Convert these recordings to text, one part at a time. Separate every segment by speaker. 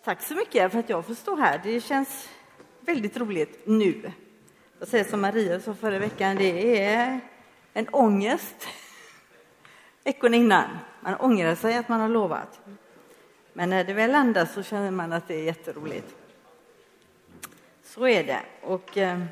Speaker 1: Tack så mycket för att jag får stå här. Det känns väldigt roligt nu. Jag säger som Maria sa förra veckan, det är en ångest. Veckan innan. Man ångrar sig att man har lovat. Men när det väl landar så känner man att det är jätteroligt. Så är det. Och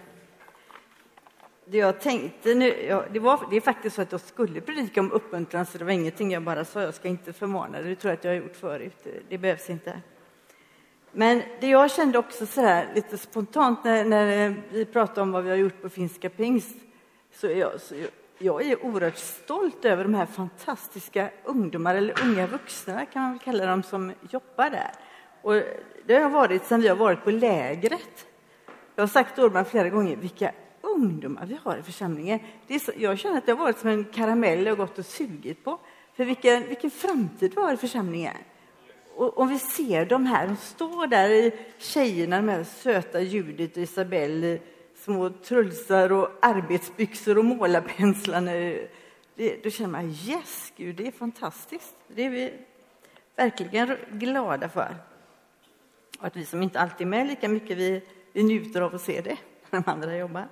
Speaker 1: det jag tänkte nu, det är faktiskt så att jag skulle predika om uppmuntran, så det var ingenting jag bara sa, jag ska inte förmana det tror jag att jag har gjort förut, det behövs inte. Men det jag kände också så här lite spontant när vi pratade om vad vi har gjort på Finska Pingst, så jag är oerhört stolt över de här fantastiska ungdomar, eller unga vuxna kan man väl kalla dem, som jobbar där. Och det har varit sedan vi har varit på lägret. Jag har sagt till Orban flera gånger, vilka ungdomar vi har i församlingen. Jag känner att det har varit som en karamell och gått och sugit på. För vilken framtid vi har i församlingen. Och om vi ser de här, de står där i tjejerna, de här söta Judith och Isabelle, små trulsar och arbetsbyxor och målarpenslarna. Då känner man, yes, Gud, det är fantastiskt. Det är vi verkligen glada för. Och att vi som inte alltid är med lika mycket, vi njuter av att se det när de andra jobbar.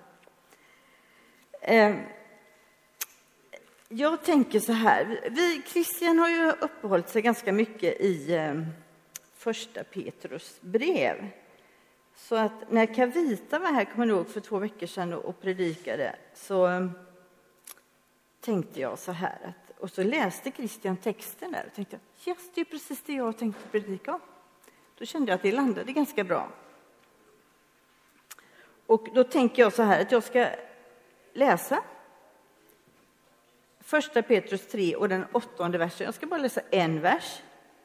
Speaker 1: Jag tänker så här, Christian har ju uppehållit sig ganska mycket i första Petrus brev. Så att när Kavita var här, kommer jag ihåg, för 2 veckor sedan och predikade, så tänkte jag så här, och så läste Christian texten där och tänkte, yes, det är precis det jag tänkte predika om. Då kände jag att det landade ganska bra. Och då tänker jag så här, att jag ska läsa första Petrus 3 och den 8:e versen. Jag ska bara läsa en vers.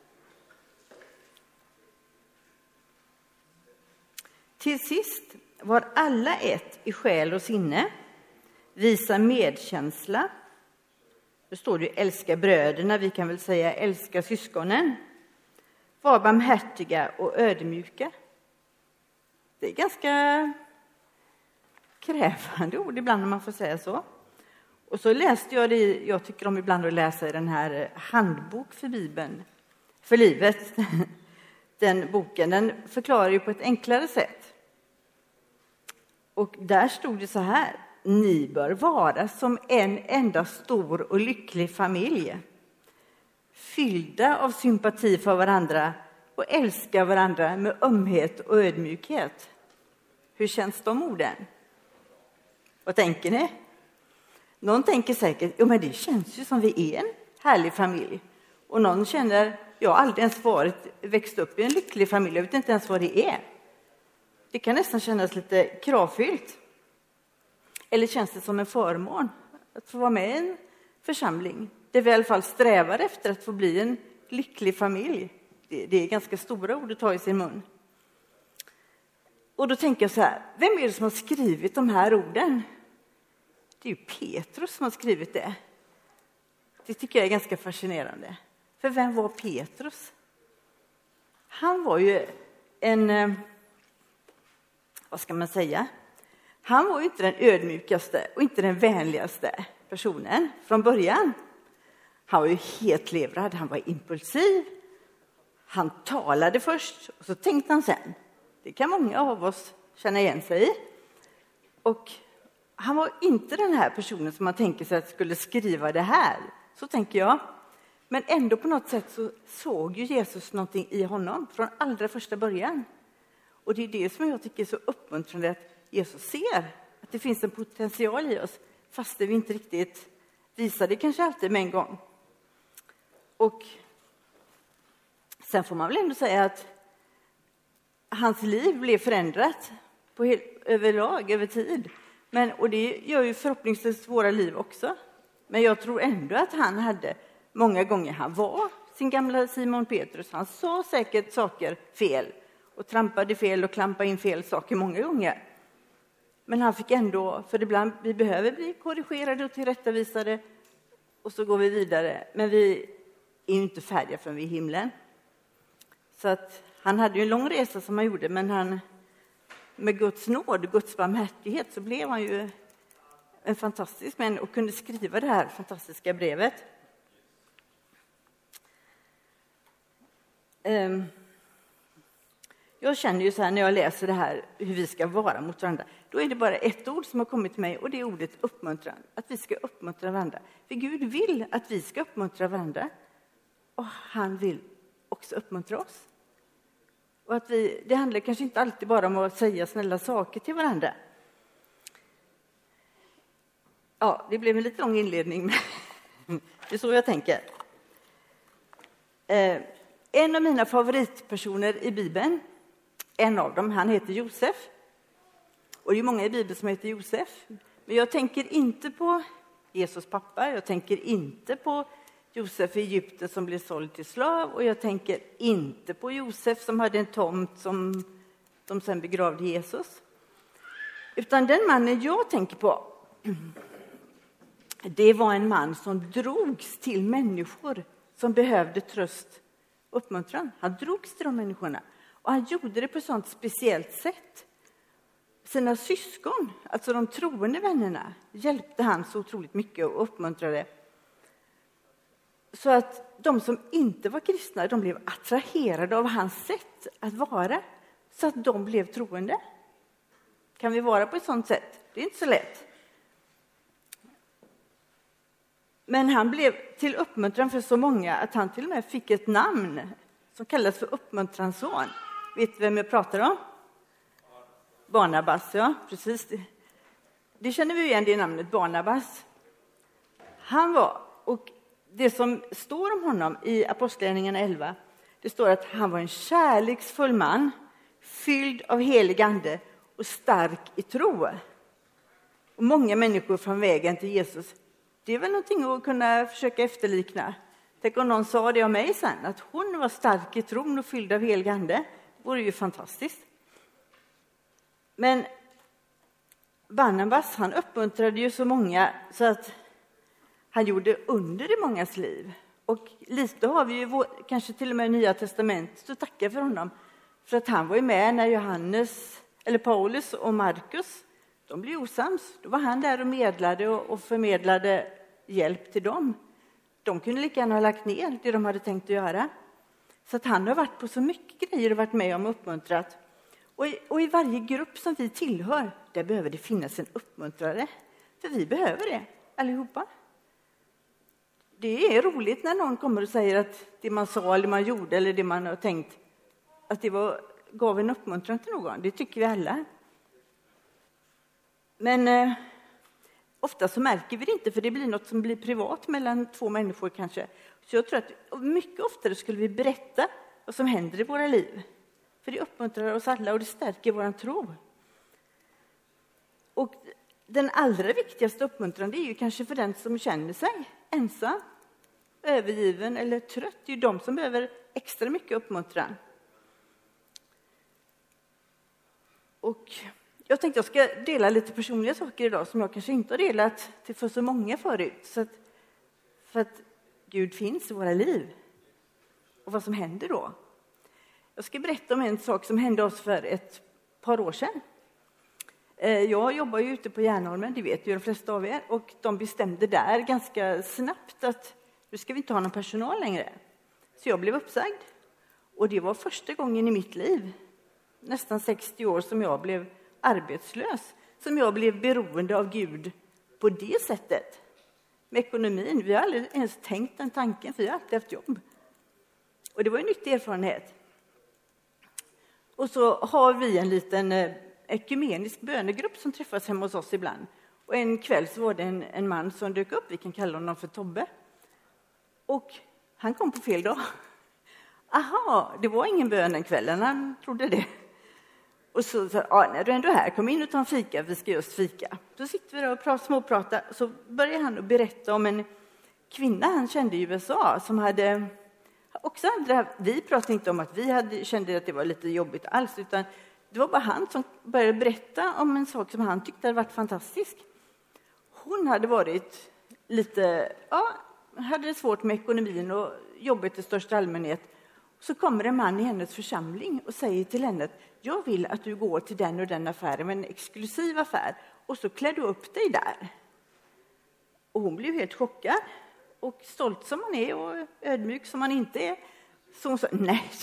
Speaker 1: Till sist, var alla ett i själ och sinne. Visa medkänsla. Då står det, älska bröderna, vi kan väl säga älska syskonen. Var barmhärtiga och ödmjuka. Det är ganska krävande ord ibland, om man får säga så. Och så läste jag det, jag tycker om ibland att läsa i den här handbok för Bibeln, för livet. Den boken, den förklarar ju på ett enklare sätt. Och där stod det så här, ni bör vara som en enda stor och lycklig familj. Fyllda av sympati för varandra och älska varandra med ömhet och ödmjukhet. Hur känns de orden? Vad tänker ni? Någon tänker säkert, men det känns ju som vi är en härlig familj. Och någon känner, jag har aldrig ens växt upp i en lycklig familj, jag vet inte ens vad det är. Det kan nästan kännas lite kravfyllt. Eller känns det som en förmån att få vara med i en församling. Det vi i alla fall strävar efter att få bli en lycklig familj. Det är ganska stora ord att ta i sin mun. Och då tänker jag så här, vem är det som har skrivit de här orden? Det är ju Petrus som har skrivit det. Det tycker jag är ganska fascinerande. För vem var Petrus? Han var ju vad ska man säga? Han var ju inte den ödmjukaste och inte den vänligaste personen från början. Han var ju hetlevrad, han var impulsiv. Han talade först och så tänkte han sen. Det kan många av oss känna igen sig i. Och han var inte den här personen som man tänker sig att skulle skriva det här. Så tänker jag. Men ändå på något sätt så såg ju Jesus någonting i honom från allra första början. Och det är det som jag tycker är så uppmuntrande, att Jesus ser att det finns en potential i oss. Fast det vi inte riktigt visar det kanske alltid med en gång. Och sen får man väl ändå säga att hans liv blev förändrat överlag, över tid. Och det gör ju förhoppningsvis våra liv också. Men jag tror ändå att han hade många gånger, han var sin gamla Simon Petrus. Han sa säkert saker fel och trampade fel och klampade in fel saker många gånger. Men han fick ändå, för ibland vi behöver bli korrigerade och tillrättavisade och så går vi vidare. Men vi är ju inte färdiga förrän vi är i himlen. Så att han hade ju en lång resa som han gjorde, men han med Guds nåd, Guds barmhärtighet, så blev han ju en fantastisk människa och kunde skriva det här fantastiska brevet. Jag känner ju så här när jag läser det här hur vi ska vara mot varandra. Då är det bara ett ord som har kommit till mig och det är ordet uppmuntran. Att vi ska uppmuntra varandra. För Gud vill att vi ska uppmuntra varandra. Och han vill också uppmuntra oss. Och att det handlar kanske inte alltid bara om att säga snälla saker till varandra. Ja, det blev en lite lång inledning. Men det är så jag tänker. En av mina favoritpersoner i Bibeln, en av dem, han heter Josef. Och det är många i Bibeln som heter Josef. Men jag tänker inte på Jesus pappa, jag tänker inte på Josef i Egypten som blev såld till slav. Och jag tänker inte på Josef som hade en tomt som de sen begravde Jesus. Utan den mannen jag tänker på, det var en man som drogs till människor som behövde tröst och uppmuntran. Han drogs till de människorna. Och han gjorde det på ett sånt speciellt sätt. Sina syskon, alltså de troende vännerna, hjälpte han så otroligt mycket och uppmuntrade. Så att de som inte var kristna, de blev attraherade av hans sätt att vara. Så att de blev troende. Kan vi vara på ett sånt sätt? Det är inte så lätt. Men han blev till uppmuntran för så många att han till och med fick ett namn som kallas för uppmuntransson. Vet du vem jag pratar om? Barnabas, ja, precis. Det känner vi igen, det namnet, Barnabas. Han var, och det som står om honom i Apostlagärningarna 11, det står att han var en kärleksfull man, fylld av helig ande och stark i tro. Och många människor från vägen till Jesus, det är väl någonting att kunna försöka efterlikna. Tänk om någon sa det om mig sen, att hon var stark i tron och fylld av helig ande. Det vore ju fantastiskt. Men Barnabas, han uppmuntrade ju så många så att han gjorde under i mångas liv. Och lite har vi ju kanske till och med i Nya testamentet att tacka för honom. För att han var ju med när Paulus och Markus, de blev osams. Då var han där och medlade och förmedlade hjälp till dem. De kunde lika gärna ha lagt ner det de hade tänkt att göra. Så att han har varit på så mycket grejer och varit med om uppmuntrat. Och i varje grupp som vi tillhör, där behöver det finnas en uppmuntrare. För vi behöver det, allihopa. Det är roligt när någon kommer och säger att det man sa eller man gjorde eller det man har tänkt, att det gav en uppmuntran till någon. Det tycker vi alla. Men ofta så märker vi det inte, för det blir något som blir privat mellan två människor kanske. Så jag tror att mycket oftare skulle vi berätta vad som händer i våra liv. För det uppmuntrar oss alla och det stärker vår tro. Och den allra viktigaste uppmuntran, det är ju kanske för den som känner sig ensam, övergiven eller trött. Det är ju de som behöver extra mycket uppmuntran. Och jag tänkte jag ska dela lite personliga saker idag som jag kanske inte har delat till för så många förut. För att Gud finns i våra liv. Och vad som händer då. Jag ska berätta om en sak som hände oss för ett par år sedan. Jag jobbar ju ute på Järnholmen, det vet ju de flesta av er. Och de bestämde där ganska snabbt att nu ska vi inte ha någon personal längre. Så jag blev uppsagd. Och det var första gången i mitt liv, nästan 60 år, som jag blev arbetslös. Som jag blev beroende av Gud på det sättet. Med ekonomin. Vi har aldrig ens tänkt den tanken, för vi har alltid haft jobb. Och det var en nyttig erfarenhet. Och så har vi en liten ekumenisk bönegrupp som träffas hemma hos oss ibland. Och en kväll så var det en man som dök upp, vi kan kalla honom för Tobbe. Och han kom på fel dag. Aha, det var ingen bön den kvällen, han trodde det. Och så sa när du ändå är här, kom in och ta en fika, vi ska just fika. Då sitter vi där och småpratar, så börjar han att berätta om en kvinna han kände i USA som hade... Också andra, vi pratade inte om att kände att det var lite jobbigt alls, utan det var bara han som började berätta om en sak som han tyckte hade varit fantastisk. Hon hade varit lite, hade det svårt med ekonomin och jobbet i största allmänhet. Så kommer en man i hennes församling och säger till henne att jag vill att du går till den och den affären, en exklusiv affär, och så klär du upp dig där. Och hon blev helt chockad. Och stolt som man är och ödmjuk som man inte är. Så hon sa, nej,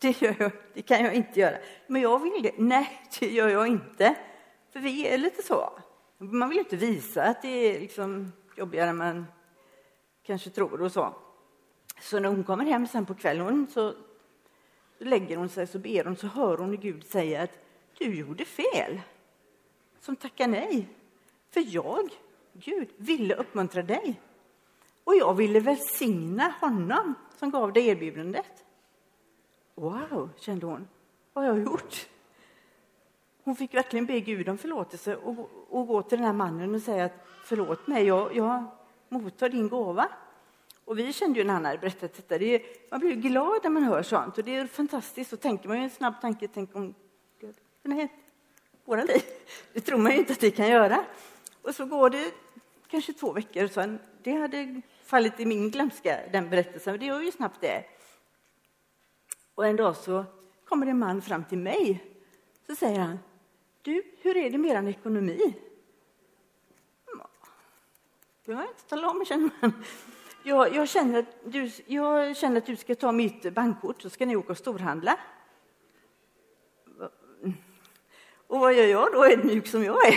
Speaker 1: Det kan jag inte göra. Men jag vill det. Nej, det gör jag inte. För vi är lite så. Man vill inte visa att det är liksom jobbigare än man kanske tror och så. Så när hon kommer hem sen på kvällen så lägger hon sig, så ber hon, så hör hon Gud säga att du gjorde fel. Som tackar nej. För jag, Gud, ville uppmuntra dig. Och jag ville välsigna honom som gav dig erbjudandet. Wow, kände hon. Vad har jag gjort? Hon fick verkligen be Gud om förlåtelse och gå till den här mannen och säga att förlåt mig, jag mottar din gåva. Och vi kände ju när han hade berättat detta. Man blir glad när man hör sånt. Och det är fantastiskt. Så tänker man ju en snabb tanke. Tänk om Gud kunde heta våra liv. Det tror man ju inte att det kan göra. Och så går det kanske 2 veckor. Så det hade fallit i min glömska, den berättelsen. Det gör ju snabbt det. Och en dag så kommer en man fram till mig. Så säger han, du, hur är det med er ekonomi? Det var inte tala om, känner man. Jag känner att du ska ta mitt bankkort, så ska ni åka och storhandla. Och vad gör jag då? Är det mjuk som jag är?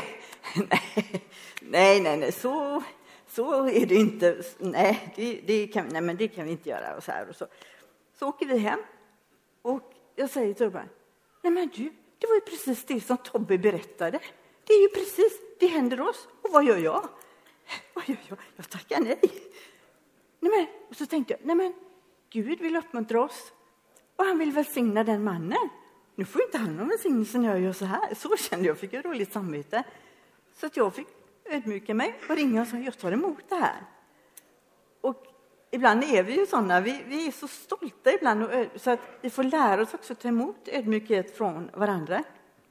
Speaker 1: Nej, så är det inte. Nej, det kan vi inte göra. Och så här och så. Så åker vi hem och jag säger till Tobbe, nej men du, det var ju precis det som Tobbe berättade. Det är ju precis, det händer oss. Och vad gör jag? Jag tackar nej. Och så tänkte jag, Gud vill uppmuntra oss. Och han vill välsigna den mannen. Nu får inte han någon välsignelse när jag gör så här. Så kände jag, fick jag roligt samvete. Så att jag fick ödmjuka mig och ringa och sa, jag tar emot det här. Och ibland är vi ju sådana, vi är så stolta ibland. Så att vi får lära oss också ta emot ödmjukhet från varandra.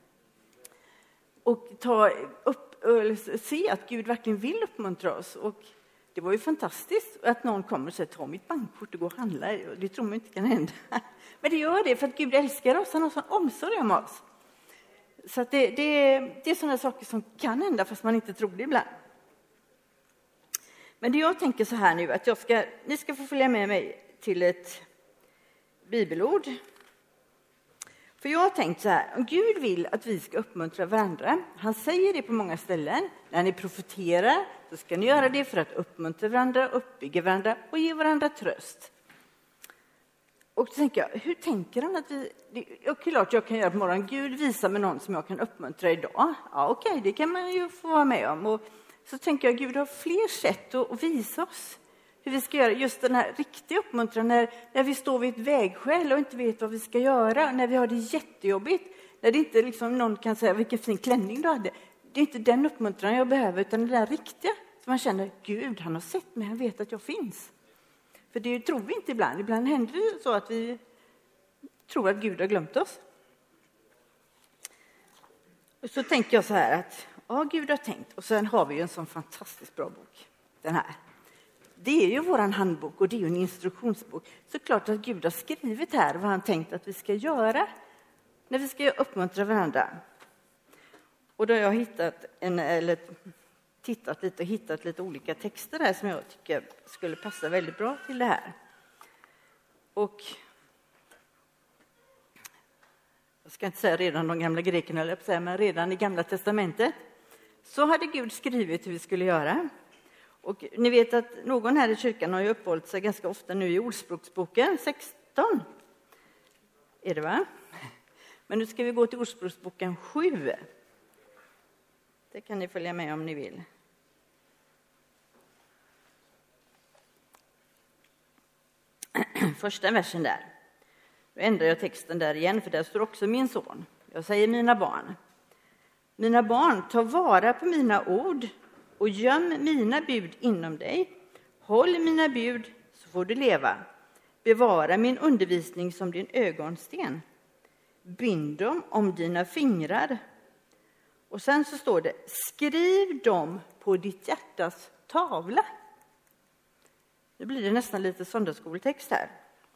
Speaker 1: Och se att Gud verkligen vill uppmuntra oss. Och det var ju fantastiskt att någon kommer och säger, ta mitt bankkort och gå och handla. Det tror man inte kan hända. Men det gör det för att Gud älskar oss. Han har sån omsorg om oss. Så att det är sådana saker som kan hända fast man inte tror det ibland. Men det jag tänker så här nu, att ni ska få följa med mig till ett bibelord. För jag har tänkt så här, om Gud vill att vi ska uppmuntra varandra, han säger det på många ställen. När ni profeterar så ska ni göra det för att uppmuntra varandra, uppbygga varandra och ge varandra tröst. Och då tänker jag, hur tänker han att klart jag kan göra på morgonen. Gud visar mig någon som jag kan uppmuntra idag. Ja, okej, det kan man ju få vara med om. Och så tänker jag, Gud har fler sätt att visa oss hur vi ska göra. Just den här riktiga uppmuntran när vi står vid ett vägskäl och inte vet vad vi ska göra. När vi har det jättejobbigt. När det inte liksom någon kan säga, vilken fin klänning du hade. Det är inte den uppmuntran jag behöver, utan den där riktiga. Så man känner, Gud han har sett mig, han vet att jag finns. För det tror vi inte ibland. Ibland händer det så att vi tror att Gud har glömt oss. Och så tänker jag så här att, ja, Gud har tänkt. Och sen har vi ju en sån fantastiskt bra bok, den här. Det är ju våran handbok och det är ju en instruktionsbok. Så klart att Gud har skrivit här vad han tänkt att vi ska göra när vi ska uppmuntra varandra. Och då har jag hittat lite olika texter här som jag tycker skulle passa väldigt bra till det här. Och jag ska inte säga redan de gamla grekerna, men redan i Gamla testamentet så hade Gud skrivit hur vi skulle göra. Och ni vet att någon här i kyrkan har ju uppehållit sig ganska ofta nu i Ordspråksboken 16. Är det va? Men nu ska vi gå till Ordspråksboken 7. Det kan ni följa med om ni vill. Första versen där. Nu ändrar jag texten där igen, för där står också min son. Jag säger mina barn. Mina barn, ta vara på mina ord och göm mina bud inom dig. Håll mina bud så får du leva. Bevara min undervisning som din ögonsten. Bind dem om dina fingrar. Och sen så står det, skriv dem på ditt hjärtas tavla. Nu blir det nästan lite söndagsskoltext här.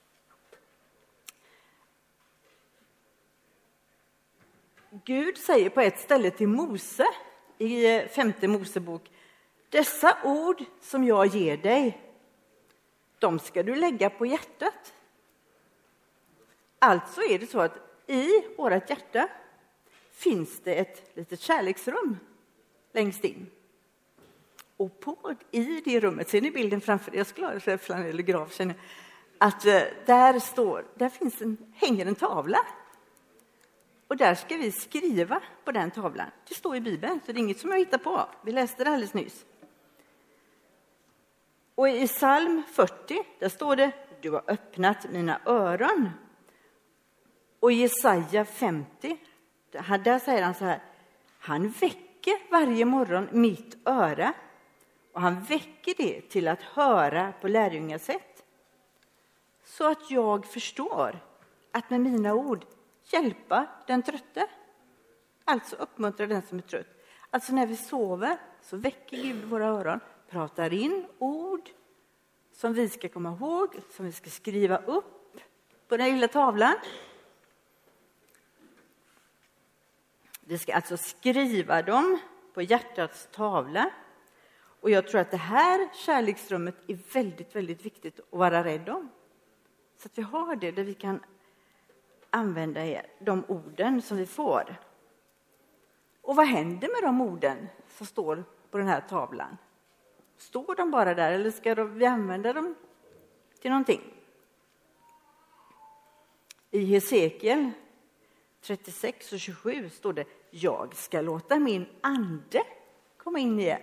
Speaker 1: Gud säger på ett ställe till Mose i 5:e Mosebok, dessa ord som jag ger dig, de ska du lägga på hjärtat. Alltså är det så att i vårt hjärta finns det ett litet kärleksrum längst in. Och i det rummet, ser ni bilden framför er? Jag skulle ha det flanell och grav, känner att hänger en tavla. Och där ska vi skriva på den tavlan. Det står i Bibeln, så det är inget som jag hittar på. Vi läste det alldeles nyss. Och i psalm 40, där står det: du har öppnat mina öron. Och i Jesaja 50, där säger han så här: han väcker varje morgon mitt öra. Och han väcker det till att höra på lärjungasätt. Så att jag förstår att med mina ord hjälpa den trötte. Alltså uppmuntra den som är trött. Alltså när vi sover så väcker Gud våra öron. Pratar in ord som vi ska komma ihåg. Som vi ska skriva upp på den lilla tavlan. Vi ska alltså skriva dem på hjärtats tavla. Och jag tror att det här kärleksrummet är väldigt, väldigt viktigt att vara rädd om. Så att vi har det där vi kan använda de orden som vi får. Och vad händer med de orden som står på den här tavlan? Står de bara där eller ska vi använda dem till någonting? I Hesekiel 36 och 27 står det: jag ska låta min ande komma in i er.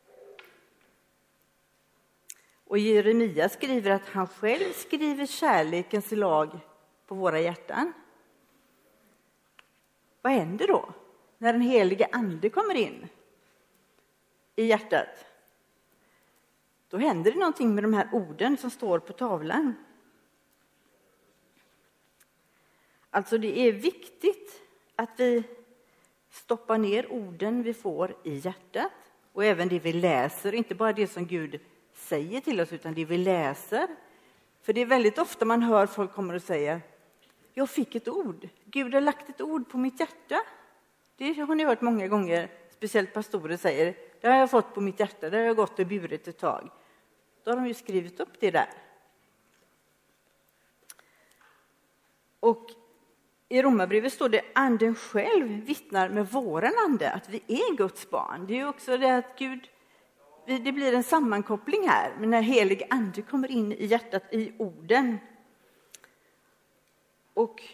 Speaker 1: Och Jeremia skriver att han själv skriver kärlekens lag på våra hjärtan. Vad händer då när den helige ande kommer in i hjärtat? Då händer det någonting med de här orden som står på tavlan. Alltså det är viktigt att vi stoppar ner orden vi får i hjärtat. Och även det vi läser, inte bara det som Gud säger till oss utan det vi läser. För det är väldigt ofta man hör folk kommer och säga: jag fick ett ord. Gud har lagt ett ord på mitt hjärta. Det har ni hört många gånger, speciellt pastorer säger: det har jag fått på mitt hjärta, det har jag gått och burit ett tag. Då har de ju skrivit upp det där. Och i Romarbrevet står det: anden själv vittnar med våran ande att vi är Guds barn. Det är ju också det att Gud, det blir en sammankoppling här. Men när helig ande kommer in i hjärtat i orden. Och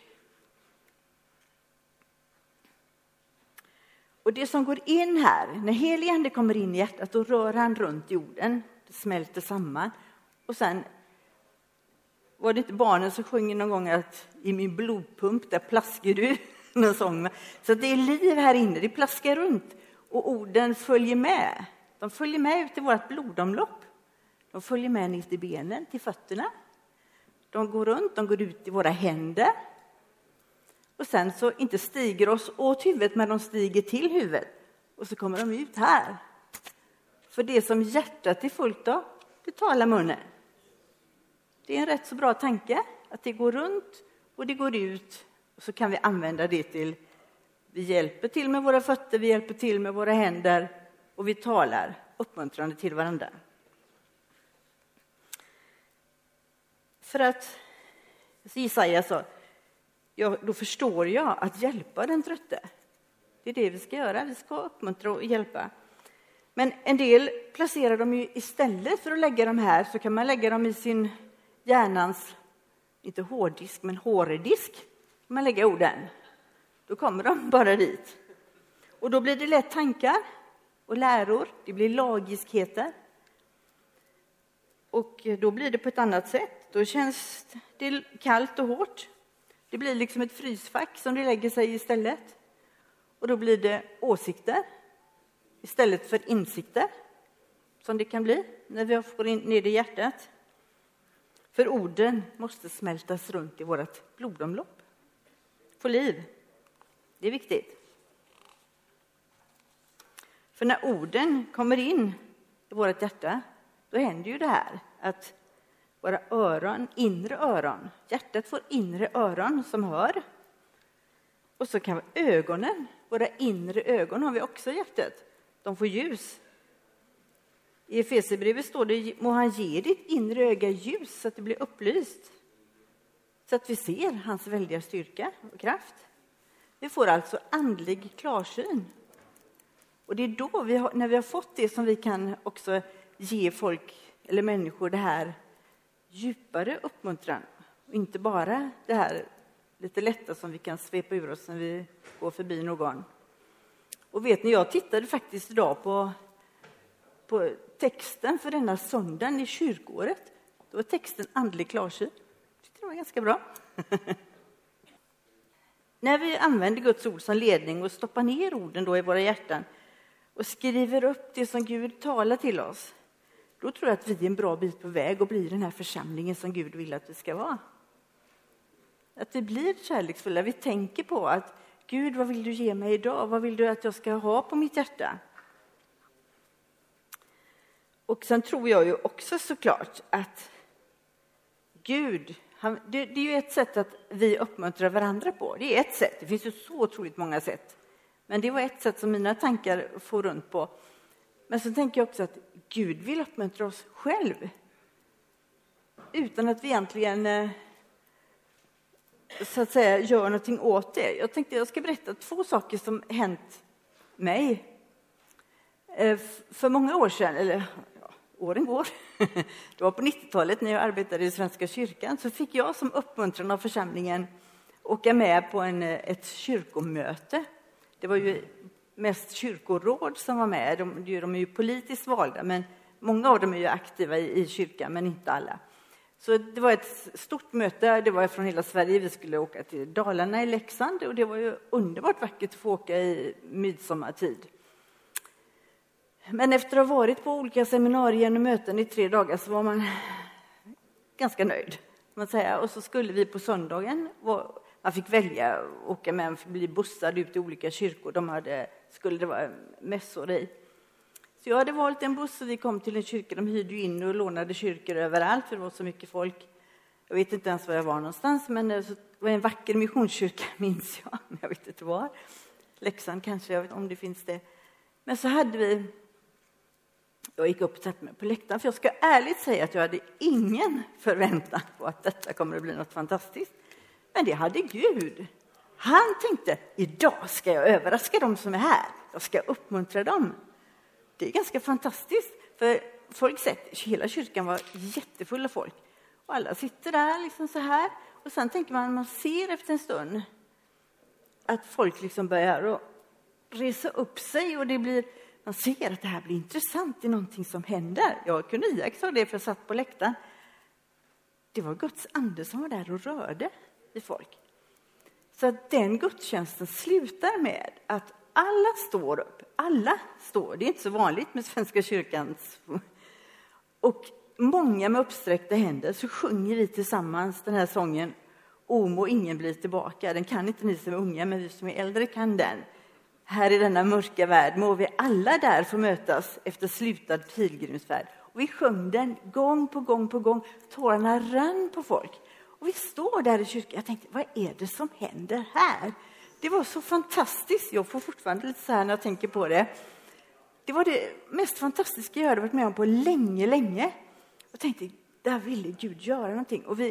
Speaker 1: det som går in här, när helig ande kommer in i hjärtat, då rör han runt i orden. Det smälter samman. Och sen var det inte barnen som sjunger någon gång att i min blodpump där plaskar du någon sång. Så det är liv här inne, det plaskar runt och orden följer med. De följer med ut i vårt blodomlopp. De följer med ner till benen, till fötterna. De går runt, de går ut i våra händer. Och sen så inte stiger oss åt huvudet, men de stiger till huvudet. Och så kommer de ut här. För det som hjärtat är fullt av, det talar munnen. Det är en rätt så bra tanke att det går runt och det går ut. Och så kan vi använda det till, vi hjälper till med våra fötter, vi hjälper till med våra händer. Och vi talar uppmuntrande till varandra. För att Jesaja sa: då förstår jag att hjälpa den trötte. Det är det vi ska göra, vi ska uppmuntra och hjälpa. Men en del placerar dem ju istället för att lägga dem här, så kan man lägga dem i sin hjärnans, inte hårddisk men hårdisk. Man lägger orden. Då kommer de bara dit. Och då blir det lätt tankar och läror, det blir lagiskheter. Och då blir det på ett annat sätt. Då känns det kallt och hårt. Det blir liksom ett frysfack som det lägger sig istället. Och då blir det åsikter istället för insikter. Som det kan bli när vi får in ner i hjärtat. För orden måste smältas runt i vårt blodomlopp. Få liv. Det är viktigt. För när orden kommer in i vårt hjärta, då händer ju det här att våra öron, inre öron, hjärtat får inre öron som hör. Och så kan ögonen, våra inre ögon har vi också i hjärtat, de får ljus. I Efesierbrevet står det: må han ge ditt inre öga ljus så att det blir upplyst. så att vi ser hans väldiga styrka och kraft. Vi får alltså andlig klarsyn. Och det är då när vi har fått det som vi kan också ge folk eller människor det här djupare uppmuntran. Och inte bara det här lite lätta som vi kan svepa ur oss när vi går förbi någon. Och vet ni, jag tittade faktiskt idag på texten för denna söndagen i kyrkåret. Då var texten andlig klarsyn. Det var ganska bra. När vi använder Guds ord som ledning och stoppar ner orden då i våra hjärtan och skriver upp det som Gud talar till oss, då tror jag att vi är en bra bit på väg och blir den här församlingen som Gud vill att vi ska vara. Att vi blir kärleksfulla. Vi tänker på att Gud, vad vill du ge mig idag? Vad vill du att jag ska ha på mitt hjärta? Och sen tror jag ju också såklart att Gud, det är ju ett sätt att vi uppmuntrar varandra på. Det är ett sätt. Det finns ju så otroligt många sätt. Men det var ett sätt som mina tankar får runt på. Men så tänker jag också att Gud vill uppmuntra oss själv. Utan att vi egentligen så att säga gör någonting åt det. Jag tänkte jag ska berätta 2 saker som hänt mig. För många år sedan, eller åren går. Det var på 90-talet när jag arbetade i Svenska kyrkan. Så fick jag som uppmuntran av församlingen åka med på ett kyrkomöte. Det var ju mest kyrkoråd som var med. De är ju politiskt valda, men många av dem är ju aktiva i kyrkan, men inte alla. Så det var ett stort möte. Det var från hela Sverige. Vi skulle åka till Dalarna i Leksand. Och det var ju underbart vackert att få åka i midsommartid. Men efter att ha varit på olika seminarier och möten i 3 dagar så var man ganska nöjd. Man säga. Och så skulle vi på söndagen, man fick välja att åka med, bli bussad ut till olika kyrkor. Skulle det vara mässor i. Så jag hade valt en buss och vi kom till en kyrka. De hyrde ju in och lånade kyrkor överallt för det var så mycket folk. Jag vet inte ens var jag var någonstans, men det var en vacker missionskyrka, minns jag. Men jag vet inte var. Leksand kanske, jag vet om det finns det. Men så hade vi... Jag gick upp och satte mig på läktaren, för jag ska ärligt säga att jag hade ingen förväntan på att detta kommer att bli något fantastiskt. Men det hade Gud. Han tänkte, idag ska jag överraska dem som är här. Jag ska uppmuntra dem. Det är ganska fantastiskt, för folk sett, hela kyrkan var jättefull av folk. Och alla sitter där liksom så här. Och sen tänker man ser efter en stund att folk liksom börjar att resa upp sig och man ser att det här blir intressant, det är någonting som händer. Jag kunde iaktta det för jag satt på läktaren. Det var Guds ande som var där och rörde i folk. Så att den gudstjänsten slutar med att alla står upp. Alla står. Det är inte så vanligt med Svenska kyrkans. Och många med uppsträckta händer så sjunger vi tillsammans den här sången. O må ingen bli tillbaka. Den kan inte ni som är unga, men vi som är äldre kan den. Här i denna mörka värld må vi alla där få mötas efter slutad pilgrimsfärd. Och vi sjöng den gång på gång på gång. Tårarna rann på folk. Och vi står där i kyrkan. Jag tänkte, vad är det som händer här? Det var så fantastiskt. Jag får fortfarande lite så här när jag tänker på det. Det var det mest fantastiska jag hade varit med om på länge. Jag tänkte, där ville Gud göra någonting. Och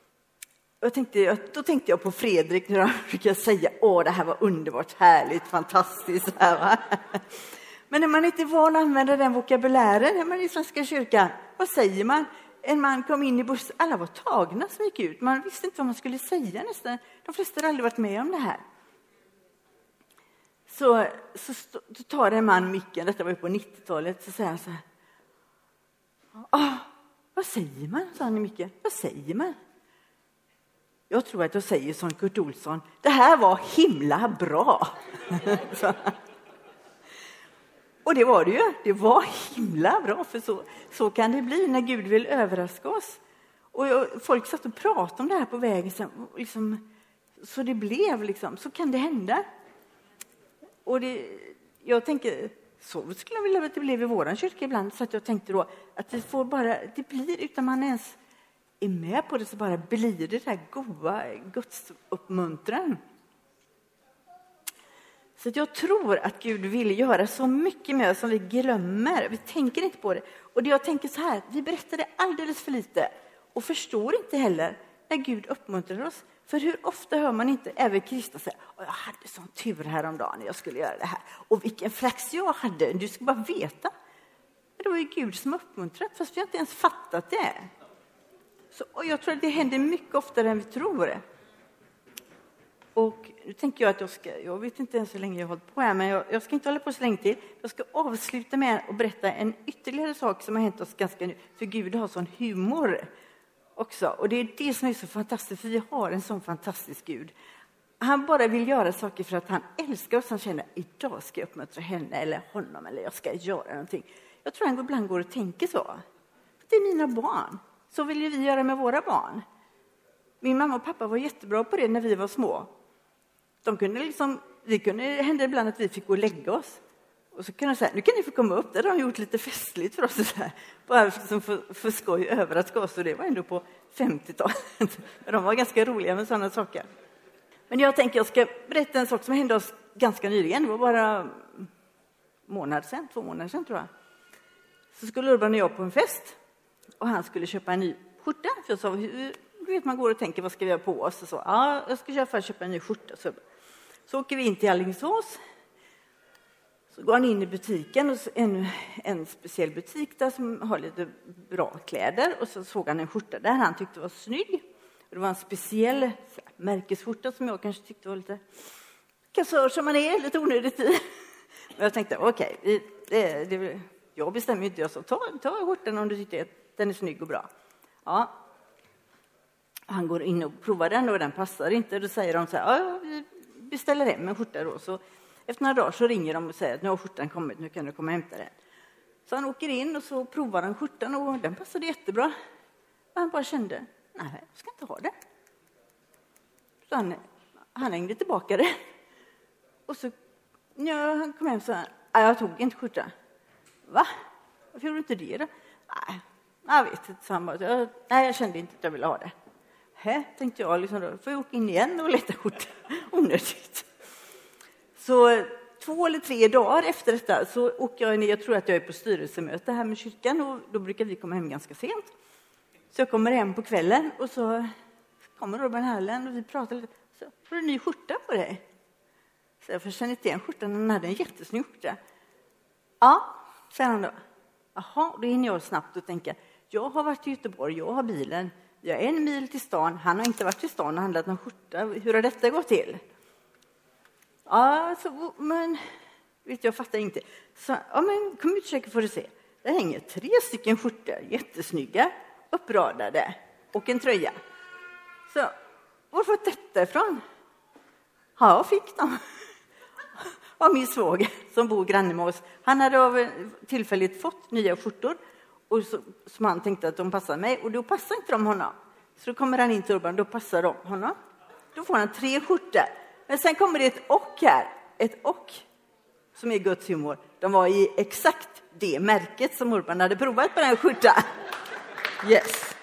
Speaker 1: då tänkte jag på Fredrik när han brukar säga, det här var underbart, härligt, fantastiskt. Här, va? Men när man inte är van att använda den vokabulären när man är i Svenska kyrkan, vad säger man? En man kom in i bussen, alla var tagna som gick ut. Man visste inte vad man skulle säga nästan. De flesta hade aldrig varit med om det här. Så tar en man micken, detta var ju på 90-talet, så säger han så här. Vad säger man? Sa han i micken. Vad säger man? Jag tror att jag säger som Kurt Olsson. Det här var himla bra. Och det var det ju. Det var himla bra, för så kan det bli när Gud vill överraska oss. Och folk satt och pratade om det här på vägen. Så det blev liksom, så kan det hända. Och jag tänker, så skulle jag vilja att det blev i våran kyrka ibland. Så att jag tänkte då att det blir utan man ens är med på det, så bara blir det här goda Guds uppmuntran. Så att jag tror att Gud vill göra så mycket med oss som vi glömmer. Vi tänker inte på det. Och det jag tänker så här, vi berättar det alldeles för lite. Och förstår inte heller när Gud uppmuntrar oss. För hur ofta hör man inte även kristna säga, jag hade sån tur häromdagen när jag skulle göra det här. Och vilken flax jag hade, du ska bara veta. Men det var ju Gud som uppmuntrat, fast vi har inte ens fattat det. Så, och jag tror att det händer mycket oftare än vi tror. Och nu tänker jag att jag vet inte ens hur länge jag har hållit på här, men jag ska inte hålla på så länge till. Jag ska avsluta med att berätta en ytterligare sak som har hänt oss ganska nu. För Gud har sån humor också. Och det är det som är så fantastiskt, för vi har en sån fantastisk Gud. Han bara vill göra saker för att han älskar oss. Han känner, idag ska jag uppmuntra henne eller honom, eller jag ska göra någonting. Jag tror han ibland går och tänker så. Det är mina barn. Så vill ju vi göra med våra barn. Min mamma och pappa var jättebra på det när vi var små. Det hände ibland att vi fick gå och lägga oss. Och så kunde de säga, nu kan ni få komma upp. Där har de gjort lite festligt för oss. Så här. Bara liksom för skoj överraska oss. Och det var ändå på 50-talet. De var ganska roliga med sådana saker. Men jag tänker jag ska berätta en sak som hände oss ganska nyligen. Det var bara 2 månader sedan tror jag. Så skulle Urban och jag på en fest. Och han skulle köpa en ny skjorta. För jag sa, du vet man går och tänker, vad ska vi ha på oss? Och så, ja, jag ska köpa en ny skjorta. Så åker vi in till Alingsås. Så går han in i butiken, och en speciell butik där som har lite bra kläder. Och så såg han en skjorta där han tyckte var snygg. Och det var en speciell märkesskjorta som jag kanske tyckte var lite kassör som man är, lite onödigt i. Men jag tänkte, okej, jag bestämmer inte, jag sa, ta skjortan om du tycker att den är snygg och bra. Ja. Han går in och provar den och den passar inte. Då säger de så här, ja, vi beställer hem en skjorta då. Så efter några dagar så ringer de och säger att nu har skjortan kommit, nu kan du komma och hämta den. Så han åker in och så provar han skjortan och den passade jättebra. Och han bara kände, nej, jag ska inte ha det. Så han hängde tillbaka det. Och så när han kom hem så här, jag tog inte skjortan. Va? Varför gjorde du inte det då? Nej, jag vet inte. Så han bara, nej, jag kände inte att jag ville ha det. Tänkte jag, liksom, då får jag åka in igen och leta skjorta. Onödigt. Så 2 eller 3 dagar efter detta så åker jag ner. Jag tror att jag är på styrelsemöte här med kyrkan. Och då brukar vi komma hem ganska sent. Så jag kommer hem på kvällen och så kommer Robin Herlen och vi pratar lite. Så, har du en ny skjorta på dig? Så jag känner inte igen skjortan. Han hade en jättesnygg skjorta. Ja, säger han då. Jaha, då hinner jag snabbt och tänka. Jag har varit i Göteborg, jag har bilen. Jag är 1 mil till stan. Han har inte varit till stan och handlat någon skjorta. Hur har detta gått till? Ja, så, men vet jag fattar inte. Så, ja, men kom ut och försöka får du se. Det hänger 3 stycken skjortor, jättesnygga, uppradade och en tröja. Så, var får detta ifrån? Ja, jag fick dem. Av min svåger som bor granne med oss. Han hade av tillfälligt fått nya skjortor. Och som han tänkte att de passade mig. Och då passar inte de honom. Så då kommer han in till Urban. Då passar de honom. Då får han 3 skjortor. Men sen kommer det ett och här. Ett och som är Guds humor. De var i exakt det märket som Urban hade provat på den skjortan. Yes.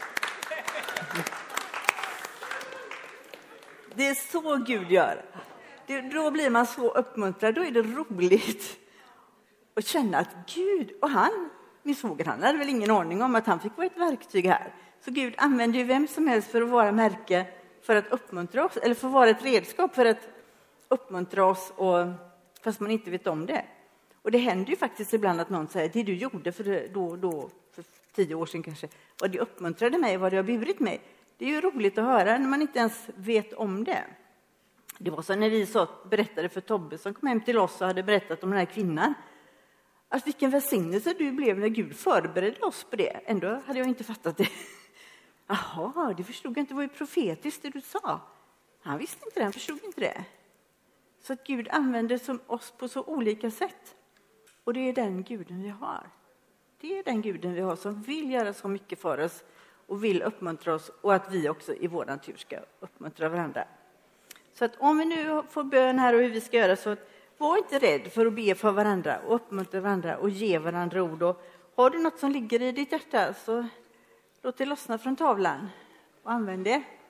Speaker 1: Det är så Gud gör. Då blir man så uppmuntrad. Då är det roligt att känna att Gud och min svåger, han hade väl ingen aning om att han fick vara ett verktyg här. Så Gud använder ju vem som helst för att vara märke, för att uppmuntra oss. Eller för att vara ett redskap för att uppmuntra oss, fast man inte vet om det. Och det händer ju faktiskt ibland att någon säger, det du gjorde för 10 år sedan kanske, vad det uppmuntrade mig, vad det har burit mig. Det är ju roligt att höra när man inte ens vet om det. Det var så när vi berättade för Tobbe som kom hem till oss och hade berättat om den här kvinnan. Att vilken välsignelse du blev när Gud förberedde oss på det. Ändå hade jag inte fattat det. Jaha, det förstod jag inte. Det var ju profetiskt det du sa. Han visste inte det, han förstod inte det. Så att Gud använder oss på så olika sätt. Och det är den guden vi har. Det är den guden vi har som vill göra så mycket för oss. Och vill uppmuntra oss. Och att vi också i våran tur ska uppmuntra varandra. Så att om vi nu får bön här och hur vi ska göra, så var inte rädd för att be för varandra och uppmuntra varandra och ge varandra ord. Och har du något som ligger i ditt hjärta, så låt det lossna från tavlan och använd det.